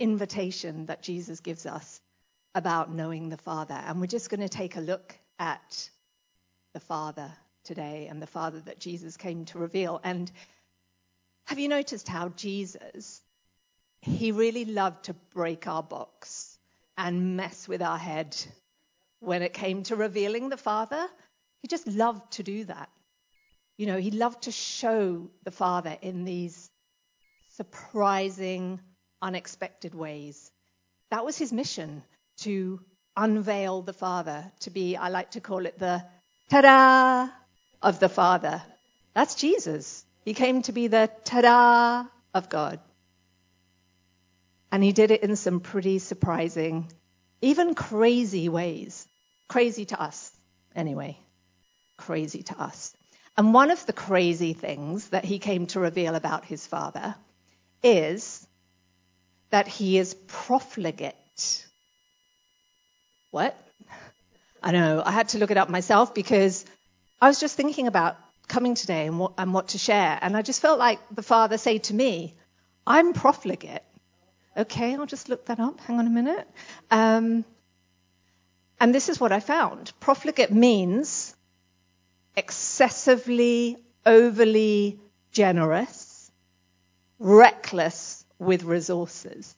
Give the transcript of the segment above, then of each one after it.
invitation that Jesus gives us about knowing the Father. And we're just going to take a look at the Father today and the Father that Jesus came to reveal. And have you noticed how Jesus, he really loved to break our box and mess with our head when it came to revealing the Father? He just loved to do that. You know, he loved to show the Father in these surprising, unexpected ways. That was his mission, to unveil the Father, to be, I like to call it the ta-da of the Father. That's Jesus. He came to be the ta-da of God. And he did it in some pretty surprising, even crazy ways. Crazy to us, anyway. Crazy to us. And one of the crazy things that he came to reveal about his Father is that he is profligate. What? I know, I had to look it up myself because I was just thinking about coming today and what to share. And I just felt like the Father said to me, I'm profligate. Okay, I'll just look that up. Hang on a minute. And this is what I found. Profligate means excessively, overly generous, reckless with resources.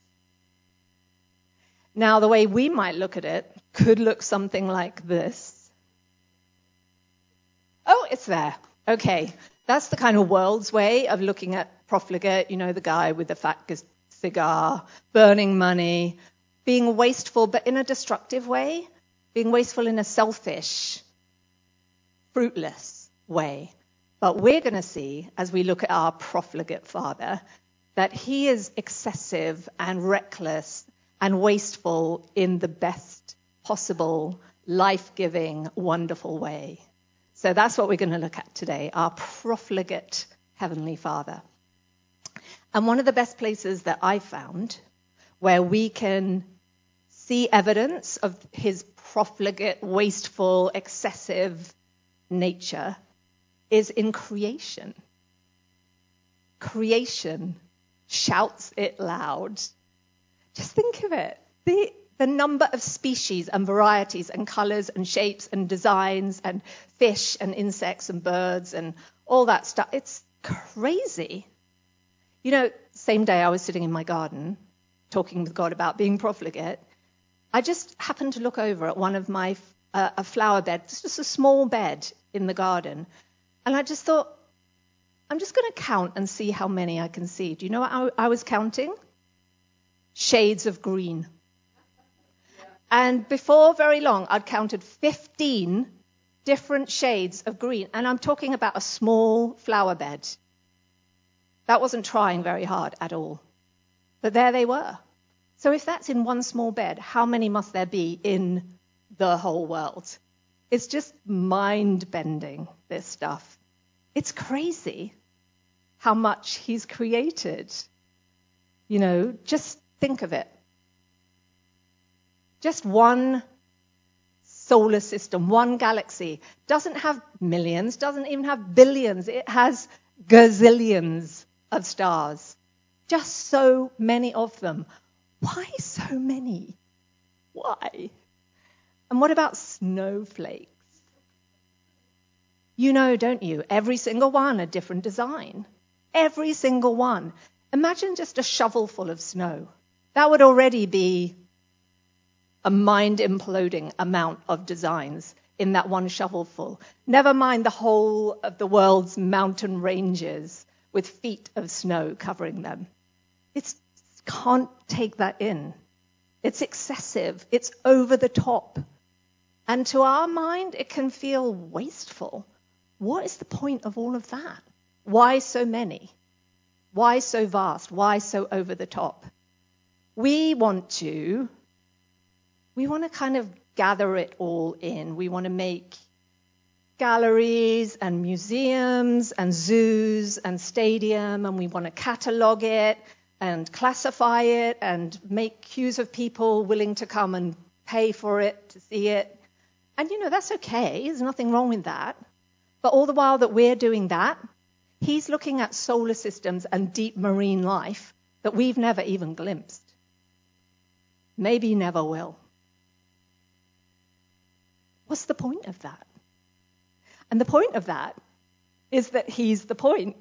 Now, the way we might look at it could look something like this. Oh, it's there. Okay. That's the kind of world's way of looking at profligate. You know, the guy with the fat cigar, burning money, being wasteful, but in a destructive way, being wasteful in a selfish, fruitless way. But we're going to see, as we look at our profligate Father, that he is excessive and reckless and wasteful in the best possible, life-giving, wonderful way. So that's what we're going to look at today, our profligate Heavenly Father. And one of the best places that I found where we can see evidence of his profligate, wasteful, excessive nature is in creation. Creation shouts it loud. Just think of it. The number of species and varieties and colors and shapes and designs and fish and insects and birds and all that stuff. It's crazy. You know, same day I was sitting in my garden talking with God about being profligate. I just happened to look over at one of my a flower bed, just a small bed in the garden. And I just thought, I'm just going to count and see how many I can see. Do you know what I was counting? Shades of green. And before very long, I'd counted 15 different shades of green. And I'm talking about a small flower bed. That wasn't trying very hard at all. But there they were. So if that's in one small bed, how many must there be in the whole world? It's just mind-bending, this stuff. It's crazy how much he's created. You know, just think of it. Just one solar system, one galaxy, doesn't have millions, doesn't even have billions. It has gazillions of stars. Just so many of them. Why so many? Why? And what about snowflakes? You know, don't you? Every single one a different design. Every single one. Imagine just a shovelful of snow. That would already be a mind-imploding amount of designs in that one shovelful. Never mind the whole of the world's mountain ranges with feet of snow covering them. It can't take that in. It's excessive. It's over the top. And to our mind, it can feel wasteful. What is the point of all of that? Why so many? Why so vast? Why so over the top? We want to kind of gather it all in. We want to make galleries and museums and zoos and stadium, and we want to catalog it and classify it and make queues of people willing to come and pay for it to see it. And, you know, that's okay. There's nothing wrong with that. But all the while that we're doing that, he's looking at solar systems and deep marine life that we've never even glimpsed. maybe never will. What's the point of that? And the point of that is that he's the point.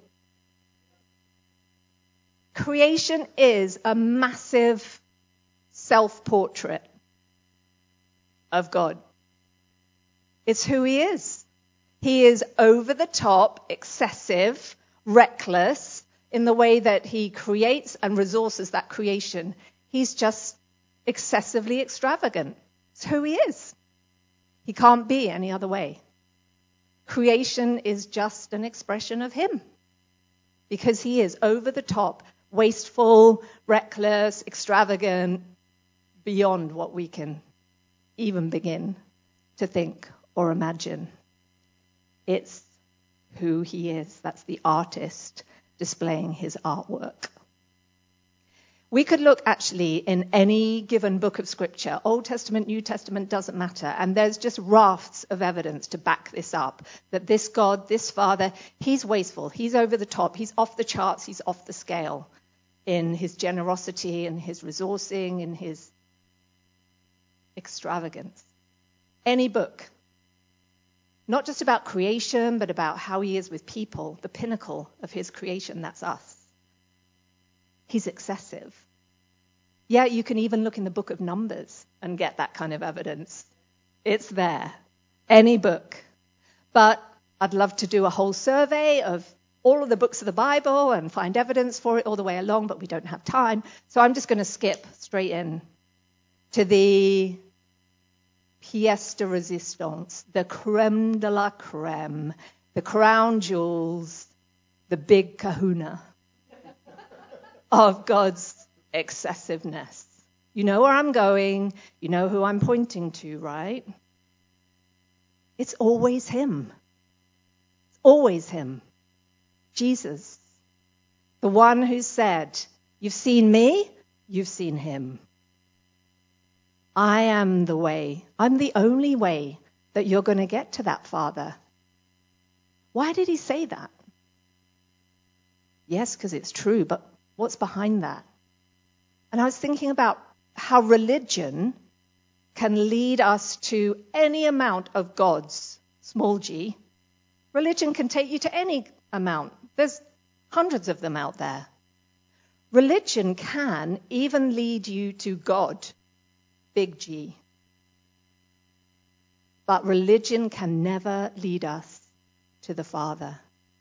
Creation is a massive self-portrait of God. It's who he is. He is over the top, excessive, reckless in the way that he creates and resources that creation. He's just excessively extravagant. It's who he is. He can't be any other way. Creation is just an expression of him because he is over the top, wasteful, reckless, extravagant, beyond what we can even begin to think or imagine. It's who he is. That's the artist displaying his artwork. We could look actually in any given book of Scripture, Old Testament, New Testament, doesn't matter, and there's just rafts of evidence to back this up, that this God, this Father, he's wasteful, he's over the top, he's off the charts, he's off the scale in his generosity and his resourcing and his extravagance. Any book, not just about creation, but about how he is with people, the pinnacle of his creation, that's us. He's excessive. Yeah, you can even look in the book of Numbers and get that kind of evidence. It's there. Any book. But I'd love to do a whole survey of all of the books of the Bible and find evidence for it all the way along, but we don't have time. So I'm just going to skip straight in to the pièce de résistance, the crème de la crème, the crown jewels, the big kahuna of God's excessiveness. You know where I'm going. You know who I'm pointing to, right? It's always him. It's always him. Jesus, the one who said, "You've seen me, you've seen him. I am the way. I'm the only way that you're going to get to that Father." Why did he say that? Yes, because it's true, but what's behind that? And I was thinking about how religion can lead us to any amount of gods, small g. Religion can take you to any amount. There's hundreds of them out there. Religion can even lead you to God, big G. But religion can never lead us to the Father.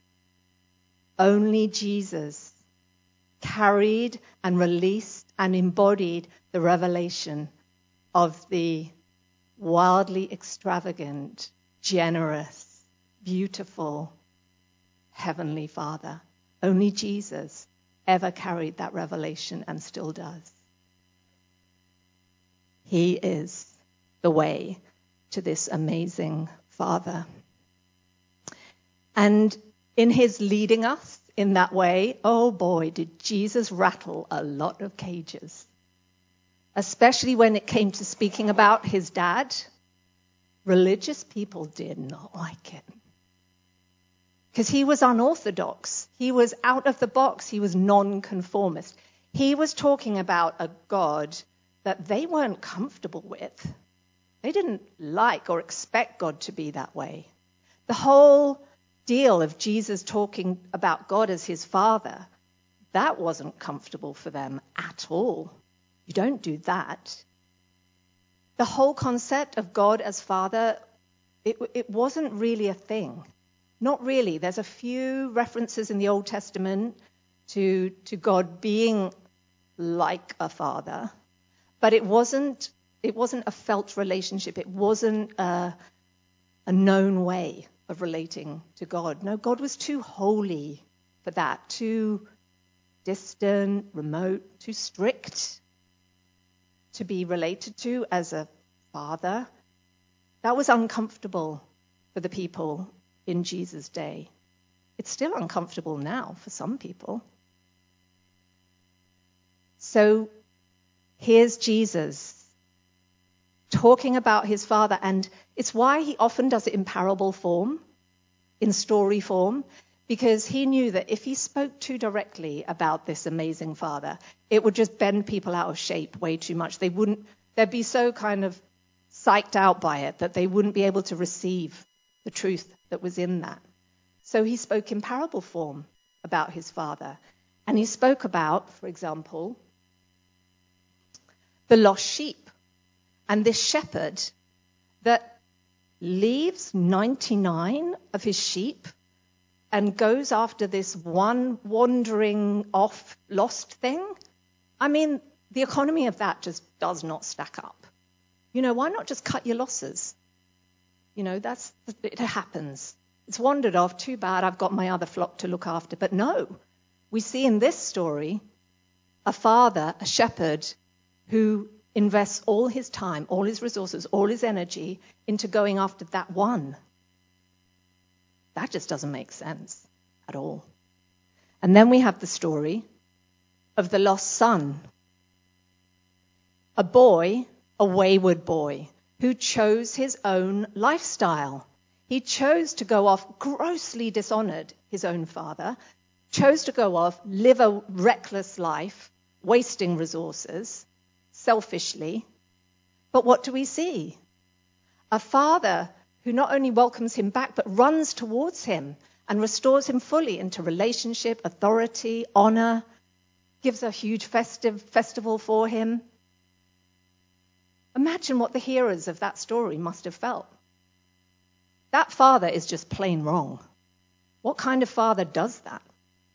Only Jesus carried and released and embodied the revelation of the wildly extravagant, generous, beautiful, heavenly Father. Only Jesus ever carried that revelation and still does. He is the way to this amazing Father. And in his leading us in that way, oh boy, did Jesus rattle a lot of cages. Especially when it came to speaking about his dad. Religious people did not like it. Because he was unorthodox. He was out of the box. He was non-conformist. He was talking about a God that they weren't comfortable with. They didn't like or expect God to be that way. The whole deal of Jesus talking about God as his Father, that wasn't comfortable for them at all. You don't do that. The whole concept of God as Father, it wasn't really a thing. Not really. There's a few references in the Old Testament to God being like a father, but it wasn't a felt relationship. It wasn't a known way of relating to God. No, God was too holy for that, too distant, remote, too strict to be related to as a father. That was uncomfortable for the people in Jesus' day. It's still uncomfortable now for some people. So here's Jesus talking about his Father, and it's why he often does it in parable form, in story form, because he knew that if he spoke too directly about this amazing Father, it would just bend people out of shape way too much. They'd be so kind of psyched out by it that they wouldn't be able to receive the truth that was in that. So he spoke in parable form about his Father. And he spoke about, for example, the lost sheep and this shepherd that leaves 99 of his sheep and goes after this one wandering off lost thing. I mean, the economy of that just does not stack up. Why not just cut your losses? It happens. It's wandered off, too bad, I've got my other flock to look after. But no, we see in this story a father, a shepherd, who invests all his time, all his resources, all his energy into going after that one. That just doesn't make sense at all. And then we have the story of the lost son. A boy, a wayward boy, who chose his own lifestyle. He chose to go off, grossly dishonored his own father, chose to go off, live a reckless life, wasting resources, selfishly. But what do we see? A father who not only welcomes him back, but runs towards him and restores him fully into relationship, authority, honor, gives a huge festival for him. Imagine what the hearers of that story must have felt. That father is just plain wrong. What kind of father does that?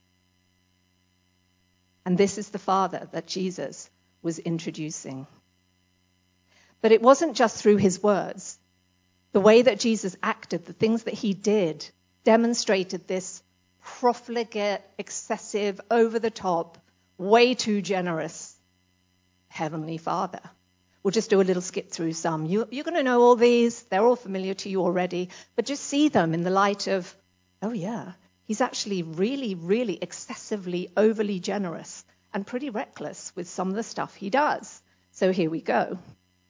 And this is the father that Jesus was introducing. But it wasn't just through his words. The way that Jesus acted, the things that he did, demonstrated this profligate, excessive, over-the-top, way too generous Heavenly Father. We'll just do a little skip through some. You're going to know all these. They're all familiar to you already. But just see them in the light of, oh yeah, he's actually really, really excessively, overly generous and pretty reckless with some of the stuff he does. So here we go.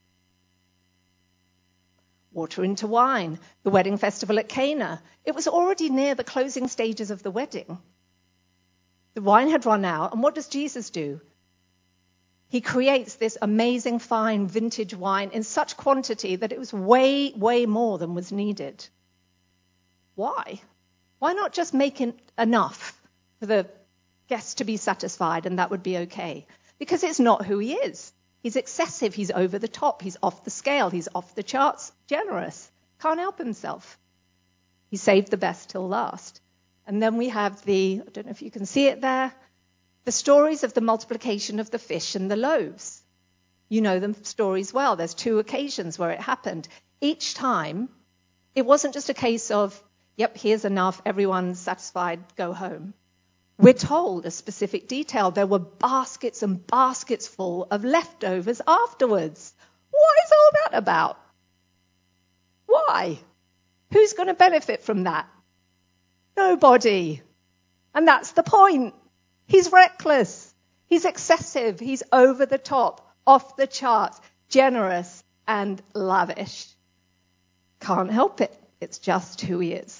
Water into wine, the wedding festival at Cana. It was already near the closing stages of the wedding. The wine had run out, and what does Jesus do? He creates this amazing, fine, vintage wine in such quantity that it was way, way more than was needed. Why? Why not just make enough for the guests to be satisfied and that would be okay? Because it's not who he is. He's excessive, he's over the top, he's off the scale, he's off the charts, generous, can't help himself. He saved the best till last. And then we have I don't know if you can see it there, the stories of the multiplication of the fish and the loaves. You know the stories well. There's 2 occasions where it happened. Each time, it wasn't just a case of, yep, here's enough, everyone's satisfied, go home. We're told a specific detail. There were baskets and baskets full of leftovers afterwards. What is all that about? Why? Who's going to benefit from that? Nobody. And that's the point. He's reckless. He's excessive. He's over the top, off the charts, generous and lavish. Can't help it. It's just who he is.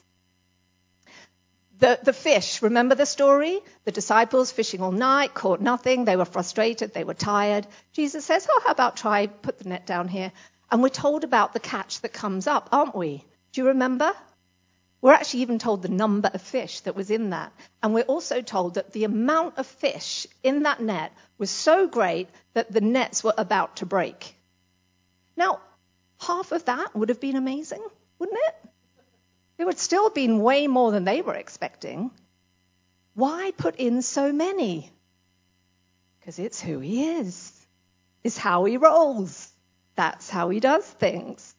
The fish, remember the story? The disciples fishing all night, caught nothing. They were frustrated. They were tired. Jesus says, how about put the net down here. And we're told about the catch that comes up, aren't we? Do you remember? We're actually even told the number of fish that was in that. And we're also told that the amount of fish in that net was so great that the nets were about to break. Now, half of that would have been amazing, wouldn't it? It would still have been way more than they were expecting. Why put in so many? Because it's who he is. It's how he rolls. That's how he does things.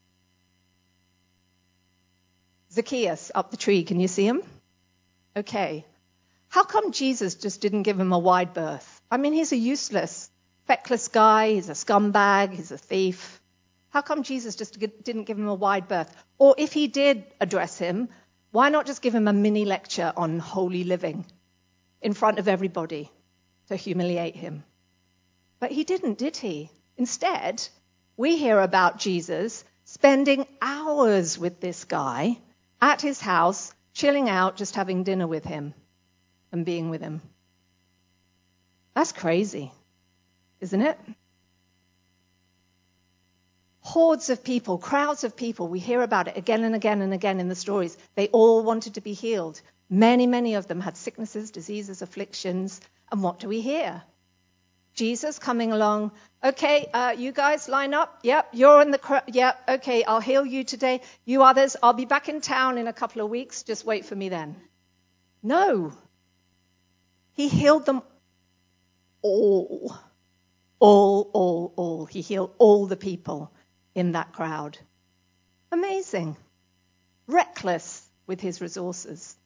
Zacchaeus up the tree, can you see him? Okay. How come Jesus just didn't give him a wide berth? I mean, he's a useless, feckless guy. He's a scumbag. He's a thief. How come Jesus just didn't give him a wide berth? Or if he did address him, why not just give him a mini lecture on holy living in front of everybody to humiliate him? But he didn't, did he? Instead, we hear about Jesus spending hours with this guy at his house, chilling out, just having dinner with him and being with him. That's crazy, isn't it? Hordes of people, crowds of people, we hear about it again and again and again in the stories. They all wanted to be healed. Many, many of them had sicknesses, diseases, afflictions. And what do we hear? Jesus coming along. Okay, you guys line up. Yep, you're in the crowd. Yep, okay, I'll heal you today. You others, I'll be back in town in a couple of weeks. Just wait for me then. No. He healed them all. All. He healed all the people in that crowd. Amazing. Reckless with his resources.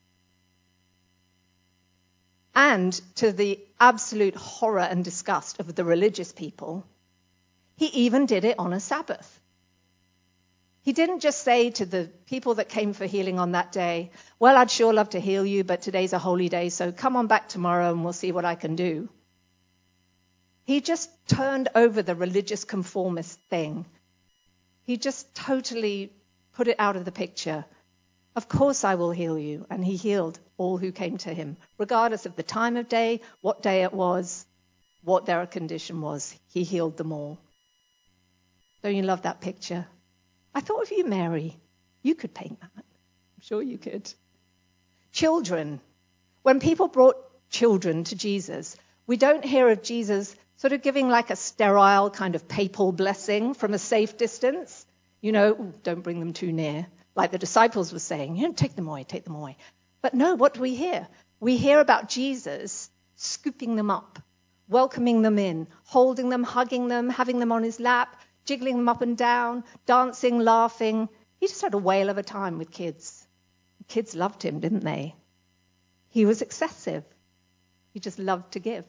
And to the absolute horror and disgust of the religious people, he even did it on a Sabbath. He didn't just say to the people that came for healing on that day, well, I'd sure love to heal you, but today's a holy day, so come on back tomorrow and we'll see what I can do. He just turned over the religious conformist thing. He just totally put it out of the picture. Of course I will heal you. And he healed all who came to him, regardless of the time of day, what day it was, what their condition was. He healed them all. Don't you love that picture? I thought of you, Mary. You could paint that. I'm sure you could. Children. When people brought children to Jesus, we don't hear of Jesus sort of giving like a sterile kind of papal blessing from a safe distance. You know, don't bring them too near. Like the disciples were saying, take them away. But no, what do we hear? We hear about Jesus scooping them up, welcoming them in, holding them, hugging them, having them on his lap, jiggling them up and down, dancing, laughing. He just had a whale of a time with kids. Kids loved him, didn't they? He was excessive. He just loved to give.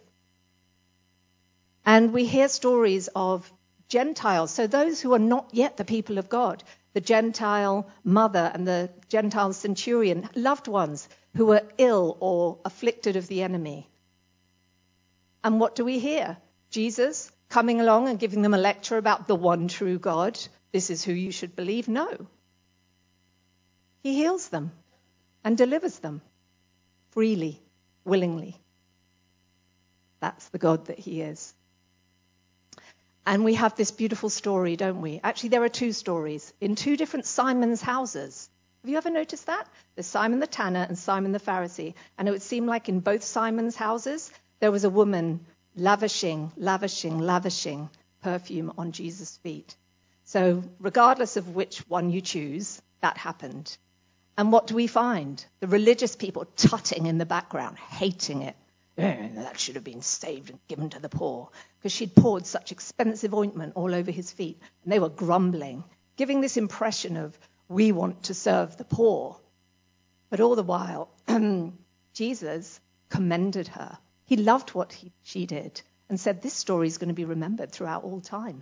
And we hear stories of Gentiles, so those who are not yet the people of God, the Gentile mother and the Gentile centurion, loved ones who were ill or afflicted of the enemy. And what do we hear? Jesus coming along and giving them a lecture about the one true God. This is who you should believe. No. He heals them and delivers them freely, willingly. That's the God that he is. And we have this beautiful story, don't we? Actually, there are two stories in two different Simon's houses. Have you ever noticed that? There's Simon the Tanner and Simon the Pharisee. And it would seem like in both Simon's houses, there was a woman lavishing perfume on Jesus' feet. So regardless of which one you choose, that happened. And what do we find? The religious people tutting in the background, hating it. That should have been saved and given to the poor, because she'd poured such expensive ointment all over his feet. And they were grumbling, giving this impression of, we want to serve the poor. But all the while, Jesus commended her. He loved what she did and said, this story is going to be remembered throughout all time.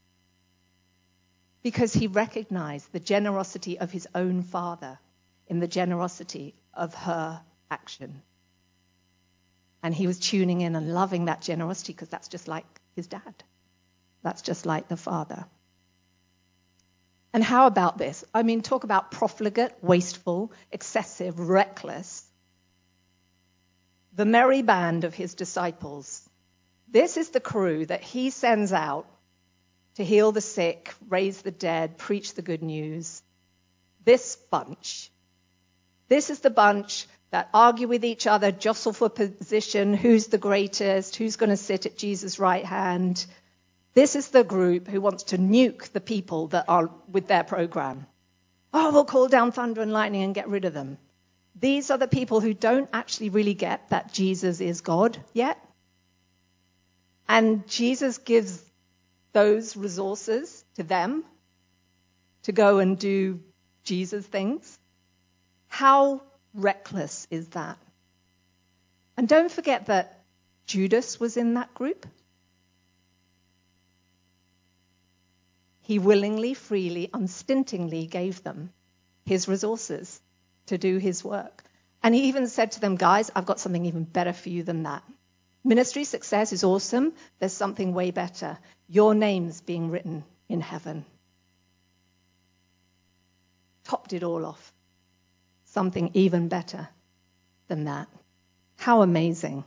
Because he recognized the generosity of his own father in the generosity of her action. And he was tuning in and loving that generosity because that's just like his dad. That's just like the father. And how about this? I mean, talk about profligate, wasteful, excessive, reckless. The merry band of his disciples. This is the crew that he sends out to heal the sick, raise the dead, preach the good news. This bunch. This is the bunch that argue with each other, jostle for position, who's the greatest, who's going to sit at Jesus' right hand. This is the group who wants to nuke the people that are with their program. Oh, we'll call down thunder and lightning and get rid of them. These are the people who don't actually really get that Jesus is God yet. And Jesus gives those resources to them to go and do Jesus things. How reckless is that? And don't forget that Judas was in that group. He willingly, freely, unstintingly gave them his resources to do his work. And he even said to them, guys, I've got something even better for you than that. Ministry success is awesome. There's something way better. Your name's being written in heaven. Topped it all off. something even better than that. How amazing.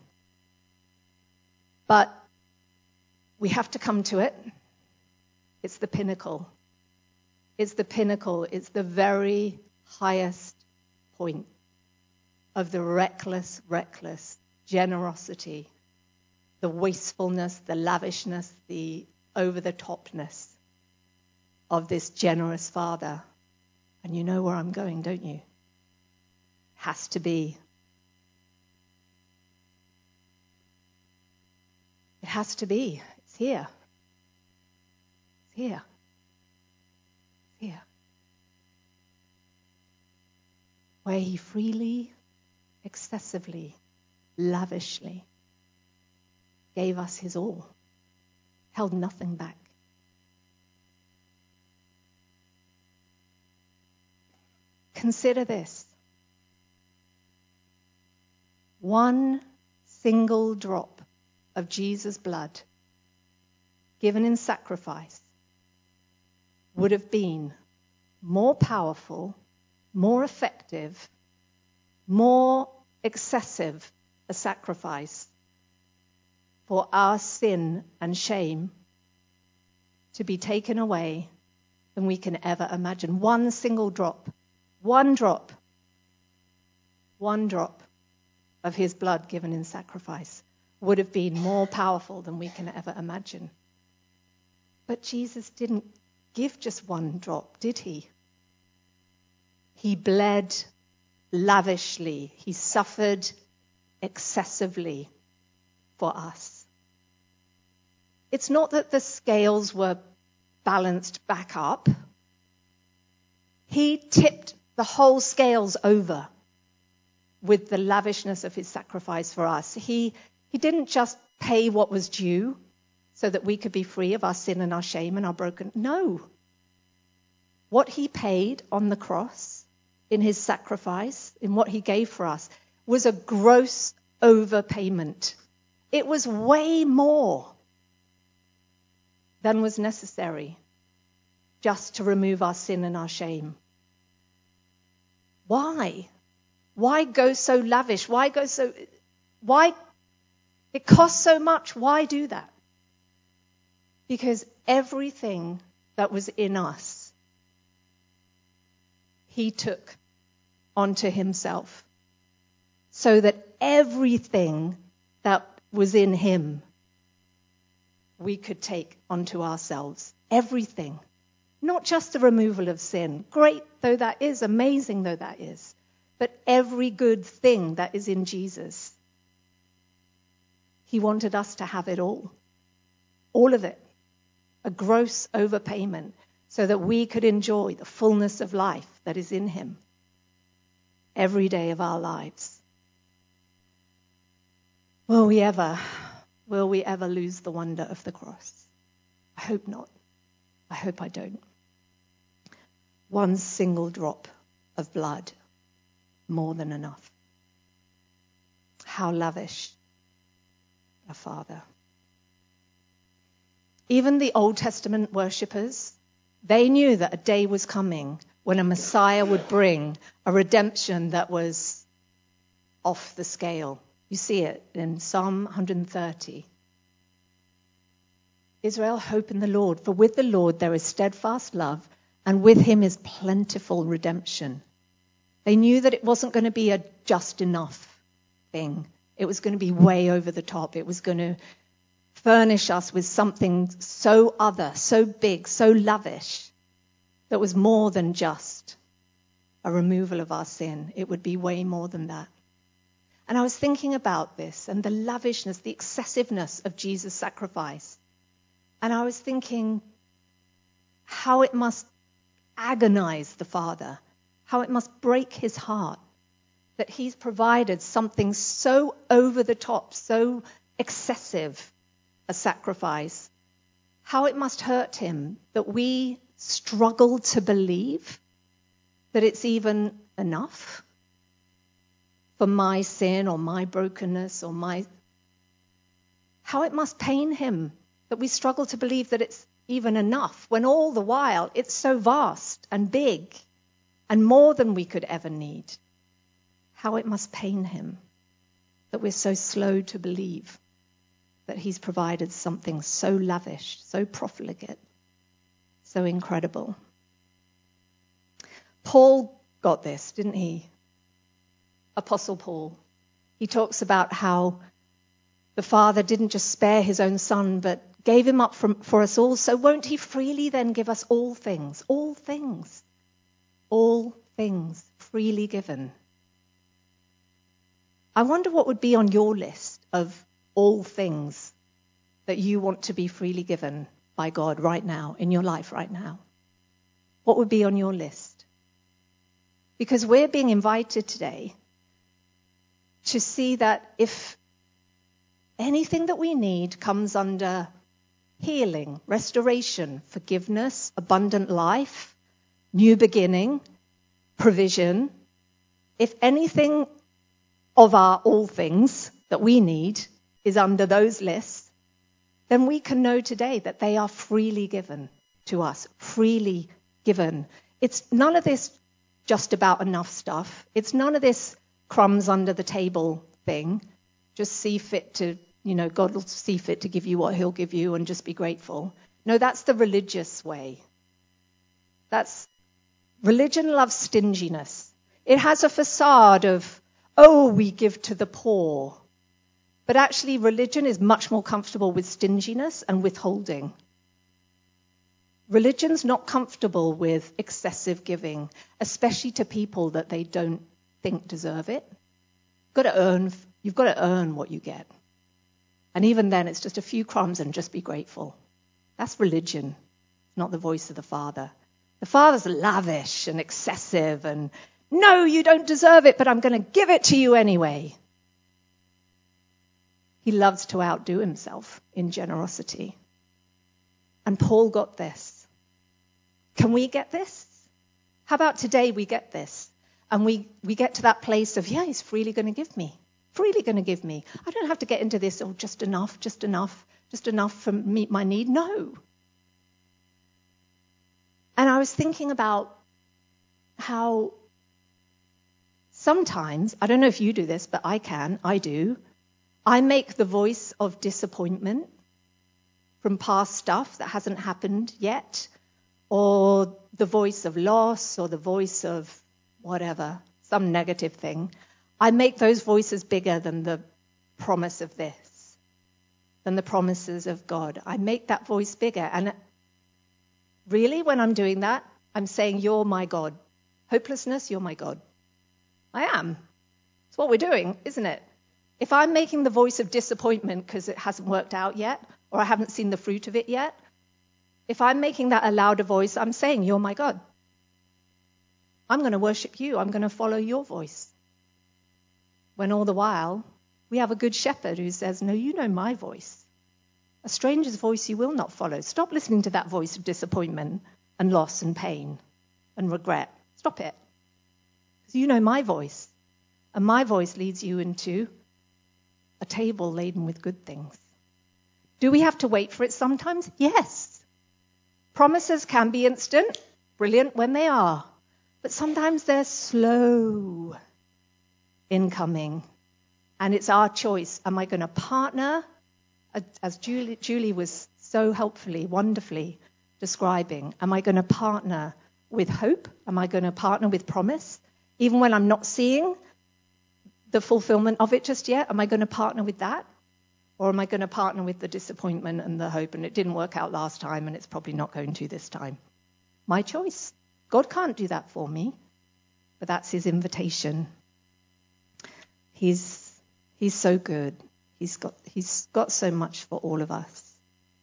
But we have to come to it. It's the pinnacle. It's the pinnacle. It's the very highest point of the reckless generosity, the wastefulness, the lavishness, the over-the-topness of this generous Father. And you know where I'm going, don't you? Has to be. It has to be. It's here. It's here. It's here. Where he freely, excessively, lavishly gave us his all, held nothing back. Consider this. One single drop of Jesus' blood given in sacrifice would have been more powerful, more effective, more excessive a sacrifice for our sin and shame to be taken away than we can ever imagine. One single drop, one drop of his blood given in sacrifice would have been more powerful than we can ever imagine. But Jesus didn't give just one drop, did he? He bled lavishly. He suffered excessively for us. It's not that the scales were balanced back up. He tipped the whole scales over with the lavishness of his sacrifice for us. He didn't just pay what was due so that we could be free of our sin and our shame and our broken. No. What he paid on the cross in his sacrifice, in what he gave for us, was a gross overpayment. It was way more than was necessary just to remove our sin and our shame. Why? Why go so lavish? Why it costs so much? Why do that? Because everything that was in us, he took onto himself, so that everything that was in him, we could take onto ourselves. Everything. Not just the removal of sin, great though that is, amazing though that is, but every good thing that is in Jesus. He wanted us to have it all of it, a gross overpayment, so that we could enjoy the fullness of life that is in him every day of our lives. Will we ever lose the wonder of the cross? I hope not. I hope I don't. One single drop of blood, more than enough. How lavish a Father. Even the Old Testament worshippers, they knew that a day was coming when a Messiah would bring a redemption that was off the scale. You see it in Psalm 130. Israel, hope in the Lord, for with the Lord there is steadfast love, and with him is plentiful redemption. They knew that it wasn't going to be a just enough thing. It was going to be way over the top. It was going to furnish us with something so other, so big, so lavish, that was more than just a removal of our sin. It would be way more than that. And I was thinking about this and the lavishness, the excessiveness of Jesus' sacrifice. And I was thinking how it must agonize the Father, how it must break his heart that he's provided something so over the top, so excessive a sacrifice. How it must hurt him that we struggle to believe that it's even enough for my sin or my brokenness or my... How it must pain him that we struggle to believe that it's even enough, when all the while it's so vast and big and more than we could ever need. how it must pain him that we're so slow to believe that he's provided something so lavish, so profligate, so incredible. Paul got this, didn't he? Apostle Paul. He talks about how the Father didn't just spare his own Son, but gave him up for us all. So won't he freely then give us all things? All things. All things freely given. I wonder what would be on your list of all things that you want to be freely given by God right now, in your life right now. What would be on your list? Because we're being invited today to see that if anything that we need comes under healing, restoration, forgiveness, abundant life, new beginning, provision, if anything of our all things that we need is under those lists, then we can know today that they are freely given to us, freely given. It's none of this just about enough stuff. It's none of this crumbs under the table thing. Just see fit to, God will see fit to give you what he'll give you and just be grateful. No, that's the religious way. Religion loves stinginess. It has a facade of, we give to the poor. But actually, religion is much more comfortable with stinginess and withholding. Religion's not comfortable with excessive giving, especially to people that they don't think deserve it. You've got to earn what you get. And even then, it's just a few crumbs and just be grateful. That's religion, not the voice of the Father. The Father's lavish and excessive and, no, you don't deserve it, but I'm going to give it to you anyway. He loves to outdo himself in generosity. And Paul got this. Can we get this? How about today we get this? And we get to that place of, he's freely going to give me. Freely going to give me. I don't have to get into this, just enough for meet my need. No. And I was thinking about how sometimes, I don't know if you do this, but I do. I make the voice of disappointment from past stuff that hasn't happened yet, or the voice of loss, or the voice of whatever, some negative thing. I make those voices bigger than the promise of this, than the promises of God. I make that voice bigger. And really, when I'm doing that, I'm saying, you're my God. Hopelessness, you're my God. I am. It's what we're doing, isn't it? If I'm making the voice of disappointment because it hasn't worked out yet, or I haven't seen the fruit of it yet, if I'm making that a louder voice, I'm saying, you're my God. I'm going to worship you. I'm going to follow your voice. When all the while, we have a good shepherd who says, no, you know my voice. A stranger's voice you will not follow. Stop listening to that voice of disappointment and loss and pain and regret. Stop it. Because you know my voice. And my voice leads you into a table laden with good things. Do we have to wait for it sometimes? Yes. Promises can be instant, brilliant when they are. But sometimes they're slow in coming. And it's our choice. Am I going to partner, as Julie was so helpfully, wonderfully describing, am I going to partner with hope? Am I going to partner with promise? Even when I'm not seeing the fulfillment of it just yet, am I going to partner with that? Or am I going to partner with the disappointment and the hope, and it didn't work out last time, and it's probably not going to this time? My choice. God can't do that for me, but that's his invitation. He's so good. He's got so much for all of us.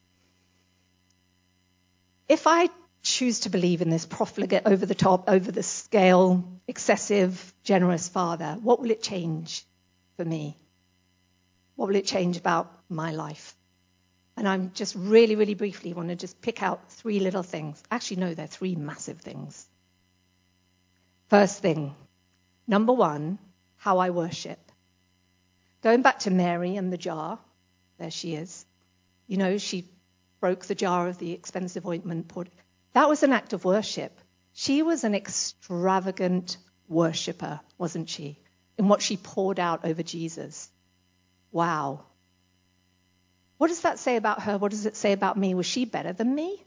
If I choose to believe in this profligate, over the top, over the scale, excessive, generous Father, what will it change for me? What will it change about my life? And I'm just really, really briefly want to just pick out 3 little things. Actually, no, they're 3 massive things. First thing, number 1, how I worship. Going back to Mary and the jar, there she is. She broke the jar of the expensive ointment. That was an act of worship. She was an extravagant worshipper, wasn't she? in what she poured out over Jesus. Wow. What does that say about her? What does it say about me? Was she better than me?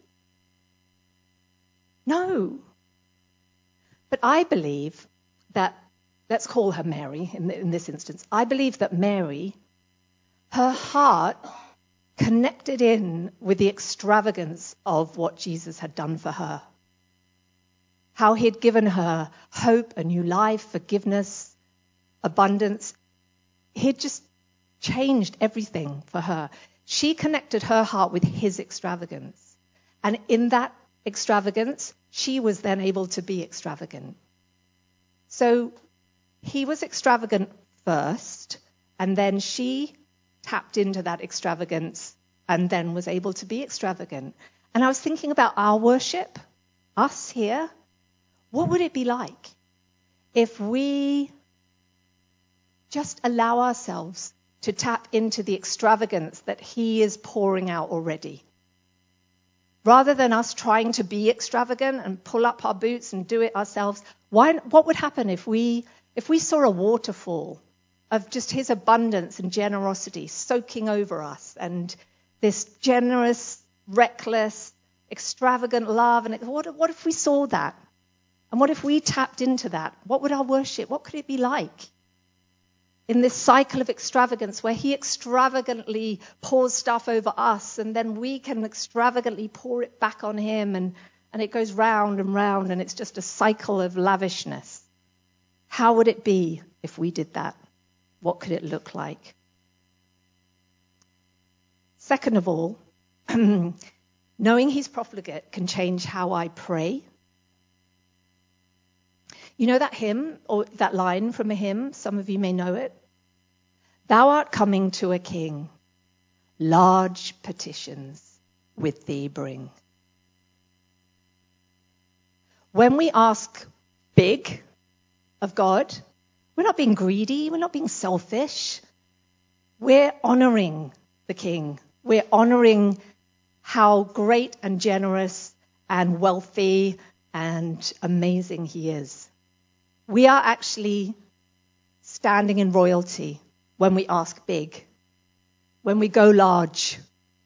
No. But I believe that, let's call her Mary in this instance. I believe that Mary, her heart connected in with the extravagance of what Jesus had done for her. How he'd given her hope, a new life, forgiveness, abundance. He'd just changed everything for her. She connected her heart with his extravagance. And in that extravagance, she was then able to be extravagant. So he was extravagant first, and then she tapped into that extravagance and then was able to be extravagant. And I was thinking about our worship, us here. What would it be like if we just allow ourselves to tap into the extravagance that he is pouring out already? Rather than us trying to be extravagant and pull up our boots and do it ourselves, what would happen if we saw a waterfall of just his abundance and generosity soaking over us, and this generous, reckless, extravagant love? And what if we saw that? And what if we tapped into that? What would our worship, what could it be like? In this cycle of extravagance where he extravagantly pours stuff over us, and then we can extravagantly pour it back on him, and it goes round and round, and it's just a cycle of lavishness. How would it be if we did that? What could it look like? Second of all, knowing he's profligate can change how I pray. You know that hymn, or that line from a hymn? Some of you may know it. Thou art coming to a king, large petitions with thee bring. When we ask big of God, we're not being greedy, we're not being selfish. We're honoring the king. We're honoring how great and generous and wealthy and amazing he is. We are actually standing in royalty when we ask big, when we go large.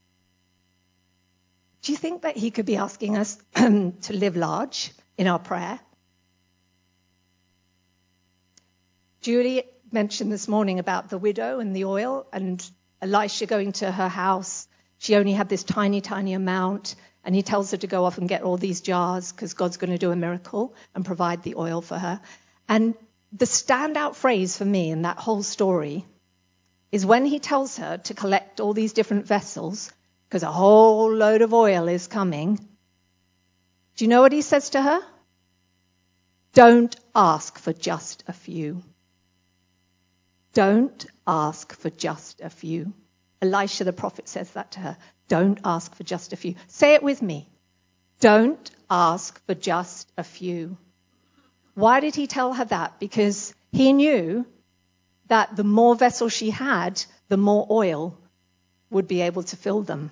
Do you think that he could be asking us to live large in our prayer? Julie mentioned this morning about the widow and the oil, and Elisha going to her house. She only had this tiny, tiny amount, and he tells her to go off and get all these jars because God's going to do a miracle and provide the oil for her. And the standout phrase for me in that whole story is when he tells her to collect all these different vessels because a whole load of oil is coming. Do you know what he says to her? Don't ask for just a few. Don't ask for just a few. Elisha the prophet says that to her. Don't ask for just a few. Say it with me. Don't ask for just a few. Why did he tell her that? Because he knew that the more vessels she had, the more oil would be able to fill them.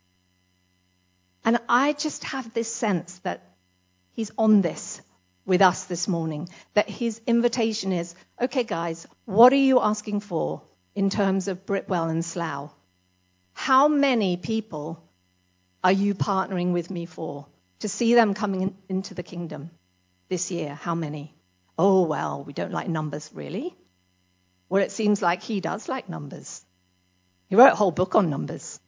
And I just have this sense that he's on this with us this morning, that his invitation is, okay, guys, what are you asking for in terms of Britwell and Slough? How many people are you partnering with me for to see them coming into the kingdom this year? How many? Oh, well, we don't like numbers, really. Well, it seems like he does like numbers. He wrote a whole book on numbers.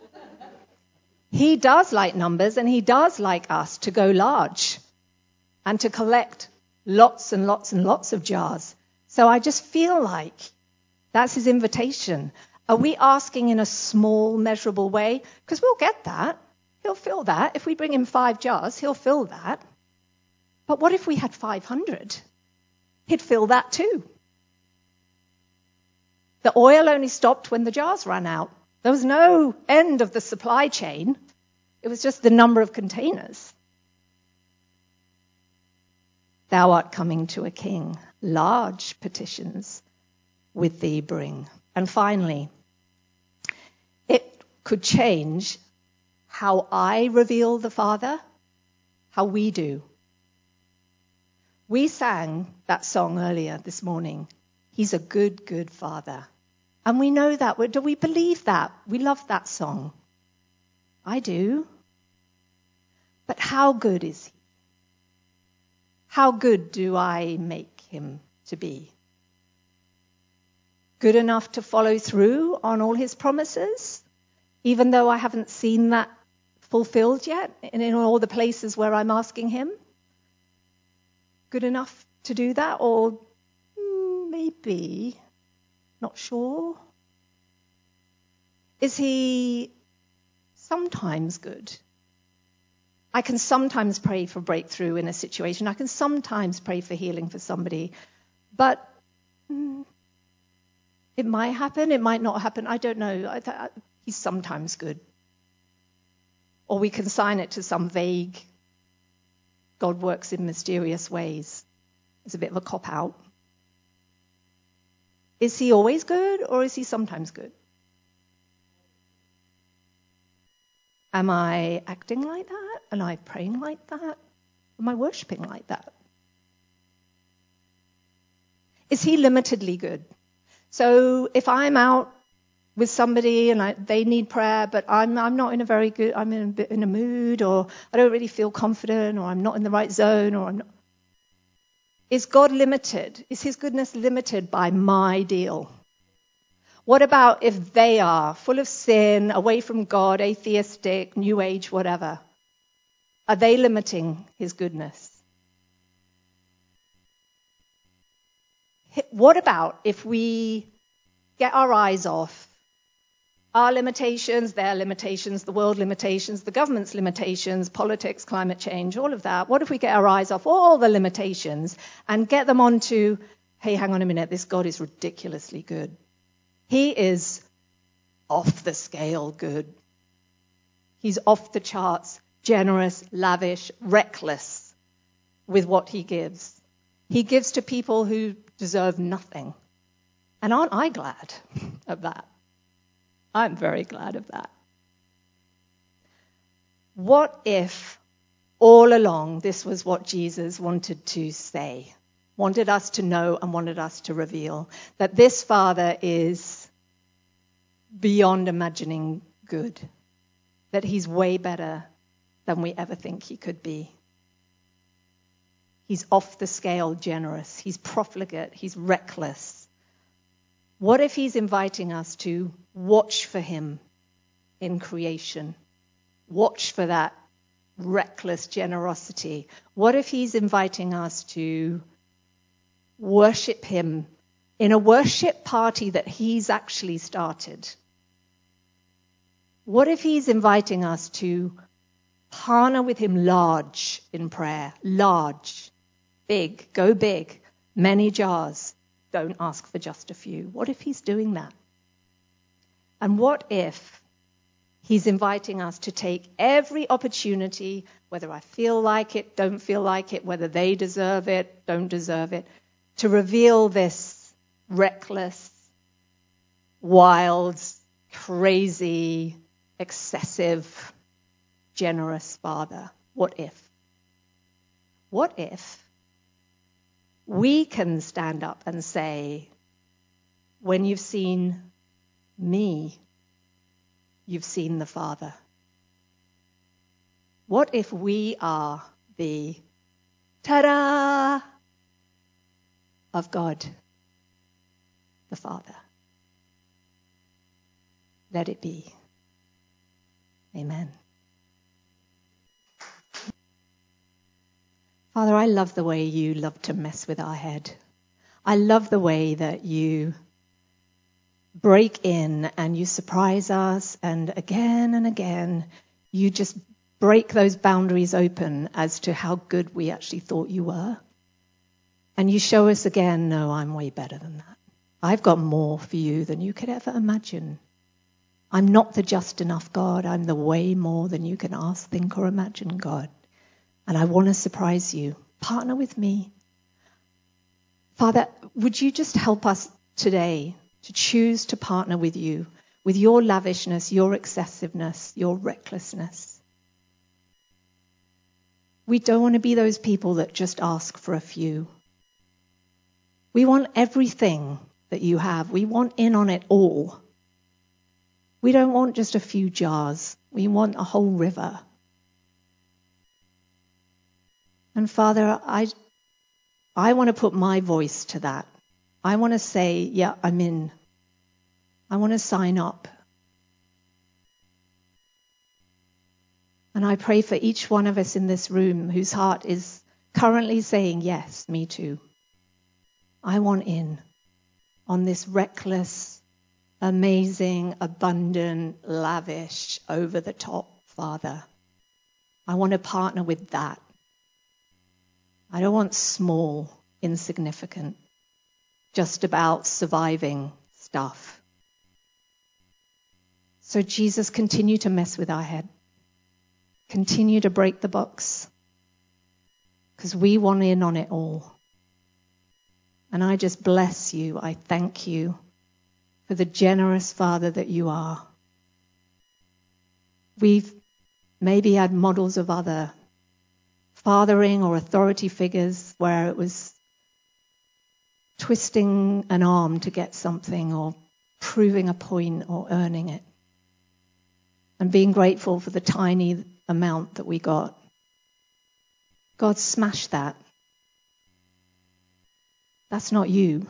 He does like numbers, and he does like us to go large and to collect lots and lots and lots of jars. So I just feel like that's his invitation. Are we asking in a small, measurable way? Because we'll get that. He'll fill that. If we bring him 5 jars, he'll fill that. But what if we had 500? He'd fill that too. The oil only stopped when the jars ran out. There was no end of the supply chain. It was just the number of containers. Thou art coming to a king. Large petitions with thee bring. And finally, it could change how I reveal the Father, how we do. We sang that song earlier this morning. He's a good, good Father. And we know that. Do we believe that? We love that song. I do. But how good is he? How good do I make him to be? Good enough to follow through on all his promises, even though I haven't seen that fulfilled yet in all the places where I'm asking him? Good enough to do that? Or maybe, not sure. Is he sometimes good? I can sometimes pray for breakthrough in a situation. I can sometimes pray for healing for somebody. But it might happen, it might not happen. I don't know. He's sometimes good. Or we can sign it to some vague, God works in mysterious ways. It's a bit of a cop-out. Is he always good, or is he sometimes good? Am I acting like that? Am I praying like that? Am I worshipping like that? Is he limitedly good? So if I'm out with somebody and they need prayer, but I'm not in a very good, I'm in a bit in a mood, or I don't really feel confident, or I'm not in the right zone, or I'm not. Is God limited? Is his goodness limited by my deal? What about if they are full of sin, away from God, atheistic, New Age, whatever? Are they limiting his goodness? What about if we get our eyes off our limitations, their limitations, the world limitations, the government's limitations, politics, climate change, all of that? What if we get our eyes off all the limitations and get them onto, hey, hang on a minute, this God is ridiculously good. He is off the scale good. He's off the charts, generous, lavish, reckless with what he gives. He gives to people who deserve nothing. And aren't I glad of that? I'm very glad of that. What if all along this was what Jesus wanted to say, wanted us to know and wanted us to reveal, that this Father is beyond imagining good, that he's way better than we ever think he could be. He's off the scale generous. He's profligate. He's reckless. What if he's inviting us to watch for him in creation? Watch for that reckless generosity. What if he's inviting us to worship him in a worship party that he's actually started? What if he's inviting us to partner with him large in prayer? Large, big, go big, many jars. Don't ask for just a few. What if he's doing that? And what if he's inviting us to take every opportunity, whether I feel like it, don't feel like it, whether they deserve it, don't deserve it, to reveal this reckless, wild, crazy, excessive, generous Father? What if? What if we can stand up and say, when you've seen me, you've seen the Father? What if we are the ta-da of God, the Father? Let it be. Amen. Father, I love the way you love to mess with our head. I love the way that you break in and you surprise us, and again, you just break those boundaries open as to how good we actually thought you were. And you show us again, no, I'm way better than that. I've got more for you than you could ever imagine. I'm not the just enough God. I'm the way more than you can ask, think, or imagine God. And I want to surprise you. Partner with me. Father, would you just help us today to choose to partner with you, with your lavishness, your excessiveness, your recklessness? We don't want to be those people that just ask for a few. We want everything that you have. We want in on it all. We don't want just a few jars. We want a whole river. And Father, I want to put my voice to that. I want to say, yeah, I'm in. I want to sign up. And I pray for each one of us in this room whose heart is currently saying, yes, me too. I want in on this reckless, amazing, abundant, lavish, over the top, Father. I want to partner with that. I don't want small, insignificant, just about surviving stuff. So Jesus, continue to mess with our head. Continue to break the box. Because we want in on it all. And I just bless you. I thank you for the generous Father that you are. We've maybe had models of other fathering or authority figures where it was twisting an arm to get something or proving a point or earning it. And being grateful for the tiny amount that we got. God, smash that. That's not you.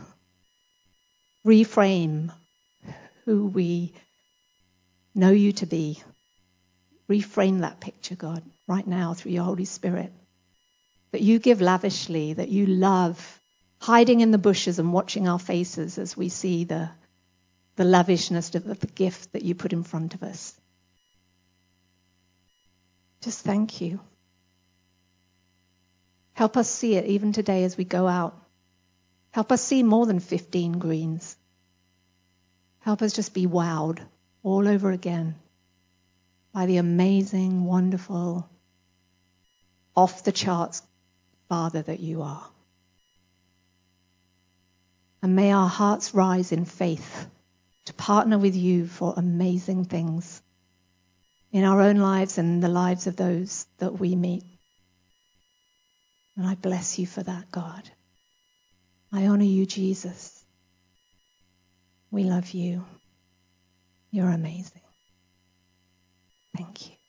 Reframe who we know you to be. Reframe that picture, God, right now through your Holy Spirit. That you give lavishly, that you love hiding in the bushes and watching our faces as we see the lavishness of the gift that you put in front of us. Just thank you. Help us see it even today as we go out. Help us see more than 15 greens. Help us just be wowed all over again by the amazing, wonderful, off-the-charts Father that you are. And may our hearts rise in faith to partner with you for amazing things in our own lives and the lives of those that we meet. And I bless you for that, God. I honor you, Jesus. We love you. You're amazing. Thank you.